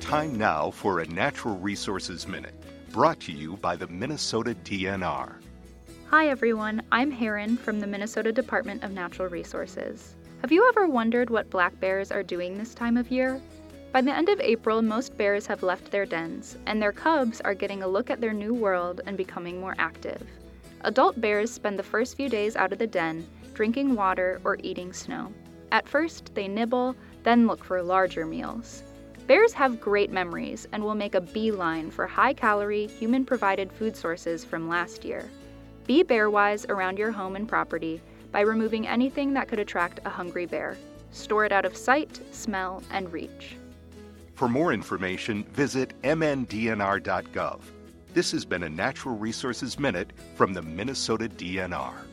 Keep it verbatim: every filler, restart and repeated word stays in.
Time now for a Natural Resources Minute, brought to you by the Minnesota D N R. Hi everyone, I'm Heron from the Minnesota Department of Natural Resources. Have you ever wondered what black bears are doing this time of year? By the end of April, most bears have left their dens, and their cubs are getting a look at their new world and becoming more active. Adult bears spend the first few days out of the den, drinking water or eating snow. At first, they nibble, then look for larger meals. Bears have great memories and will make a beeline for high-calorie, human-provided food sources from last year. Be bear-wise around your home and property by removing anything that could attract a hungry bear. Store it out of sight, smell, and reach. For more information, visit m n d n r dot gov. This has been a Natural Resources Minute from the Minnesota D N R.